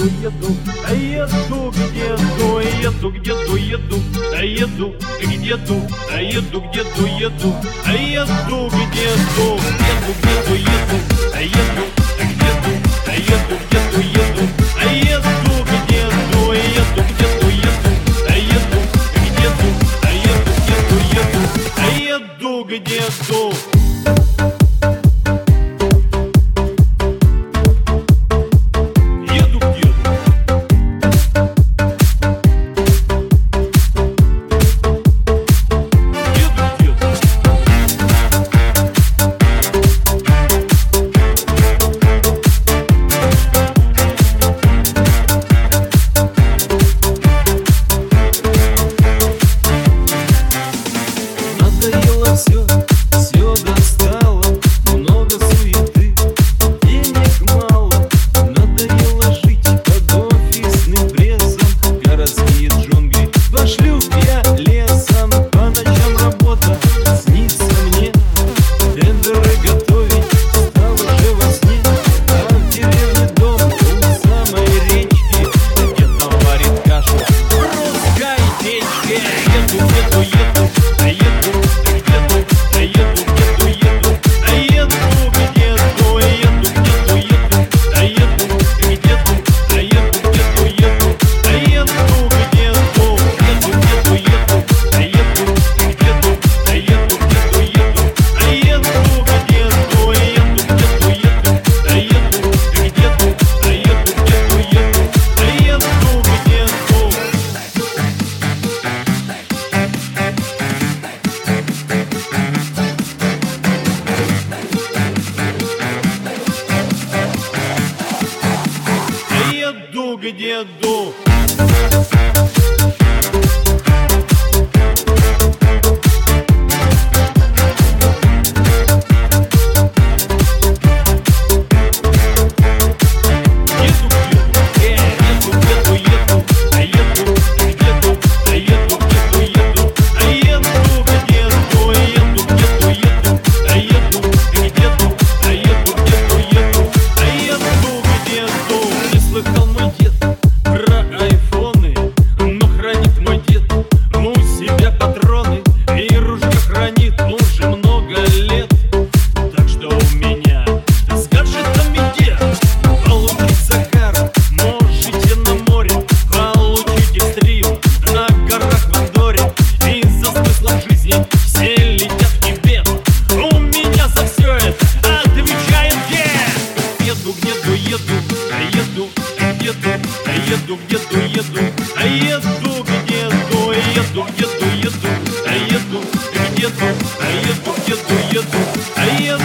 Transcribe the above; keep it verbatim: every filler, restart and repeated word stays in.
еду, а еду к деду, еду к деду, еду, а еду к деду, а еду к деду, еду, а еду к деду, еду к деду, еду, а еду к деду, а еду к деду, еду, а еду к деду, еду к деду, еду, а еду к деду, а еду к деду, еду, а еду к деду. Все, все достало, много суеты, денег мало. Надоело жить под офисным прессом, городские джунгли пошлю я лесом. По ночам работа снится мне, тендеры готовить стал уже во сне. А в деревне дом у самой речки, где там варит кашу в русской печке. Еду, еду, еду, а еду. Еду к деду. Слыхал мой дед про айфоны, но хранит мой дед у себя патроны и ружье хранит уже много лет. Так что у меня с гаджетами дед. Получить Сахару можете на море, получить экстрим на горах в Андоре. И за смыслом жизни все летят в Тибет. У меня за все это отвечает дед. Еду к деду, еду, еду еду, а еду к деду, еду, а еду к деду, еду к деду, еду, а еду к деду, а еду к деду, еду, а еду.